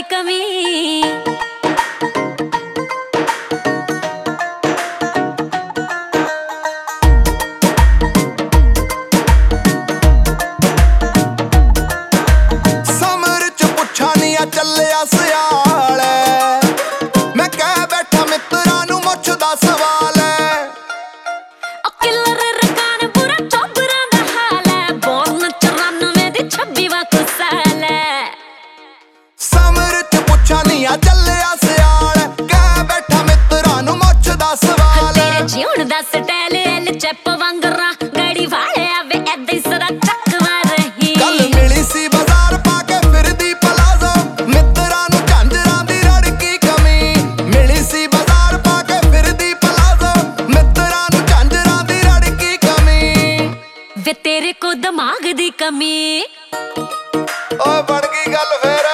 ਦੀ ਕਮੀ। ਸਮਰ ਚ ਪੁੱਛਾਂ ਨੀ ਆ ਚੱਲਿਆ ਸਿਆਲ, ਮੈਂ ਕਹਿ ਬੈਠਾ ਮਿੱਤਰਾਂ ਨੂੰ ਮੁੱਛ ਦਾ ਸਵਾਲ। ਕਿਲਰ ਰਕਾਨ ਬੁਰਾ ਚੋਬਰਾਂ ਦਾ ਹਾਲ ਹੈ, ਬੋਰਨ 94 ਦੀ 26 ਵਾਂ ਸਾਲ ਹੈ। ਸਮਰ ਚ ਪੁੱਛਾਂ ਨੀ ਆ ਚੱਲਿਆ ਸਿਆਲ, ਕਹਿ ਬੈਠਾ ਮਿੱਤਰਾਂ ਨੂੰ ਮੁੱਛ ਦਾ ਸਵਾਲ। ਤੇਰੇ ਜਿਉਣ ਦਾ ਸਟਾਈਲ ਐਲ ਚੱਪ ਵਾਂਗਰਾ, ਗੜੀ ਵਾਲਿਆ ਵੇ ਐਦਾਂ ਹੀ ਸਦਾ ਚੱਕਵਾ ਰਹੀ। ਕੱਲ ਮਿਲੀ ਸੀ ਬਾਜ਼ਾਰ ਪਾ ਕੇ ਫਿਰਦੀ ਪਲਾਜ਼ੋ, ਮਿੱਤਰਾਂ ਨੂੰ ਝਾਂਜਰਾਂ ਦੀ ਰੜਕੀ ਕਮੀ। ਮਿਲੀ ਸੀ ਬਾਜ਼ਾਰ ਪਾ ਕੇ ਫਿਰਦੀ ਪਲਾਜ਼ੋ, ਮਿੱਤਰਾਂ ਨੂੰ ਝਾਂਜਰਾਂ ਦੀ ਰੜਕੀ ਕਮੀ। ਵੇ ਤੇਰੇ ਕੋ ਦਿਮਾਗ ਦੀ ਕਮੀ। ਓ ਬਣ ਗਈ ਗੱਲ ਫੇਰ।